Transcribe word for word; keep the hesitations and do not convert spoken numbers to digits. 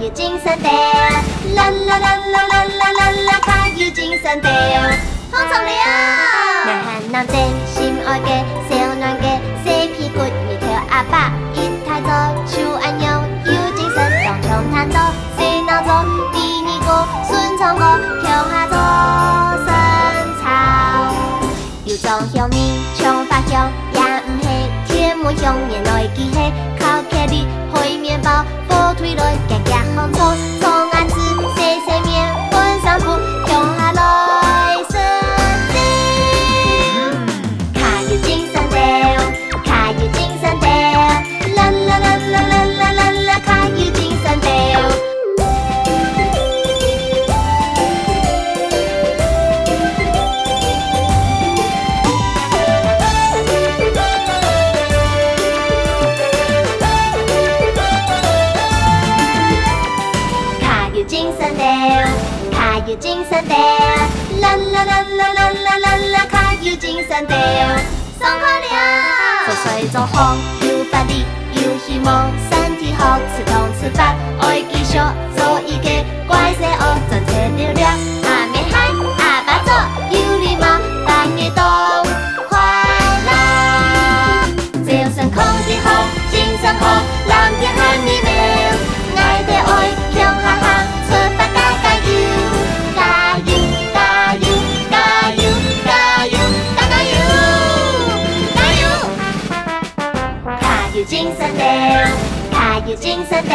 油精神茶，啦啦啦啦啦啦啦啦，卡油精神茶，好重了。男汉男正心爱嘅，小暖嘅，洗屁股面条阿爸，一太早手按用，油精神当冲炭做，洗脑做，第二个顺从个，向下做生草，油种香味冲发香，也唔系天门香，原来记起靠客里配面包，火腿来夹夹红葱，葱安子细细面，混上铺向下来生精。卡油精神茶，卡油精神茶，啦啦啦啦啦啦啦啦，卡油精神茶。精神茶，卡油精神茶，啦啦啦啦啦啦啦啦，卡油精神茶，爽快了。做水做风，有法力，有希望，身体好，吃通吃饭，爱继续做一个怪兽哦，真切流量，阿妹嗨，阿爸做，有礼貌，大家都快乐。只要身空气好，精神好，蓝天和你们，爱的爱向下行。出发加加油，加油加油加油加油加加油，加油！卡油精神茶，卡油精神茶，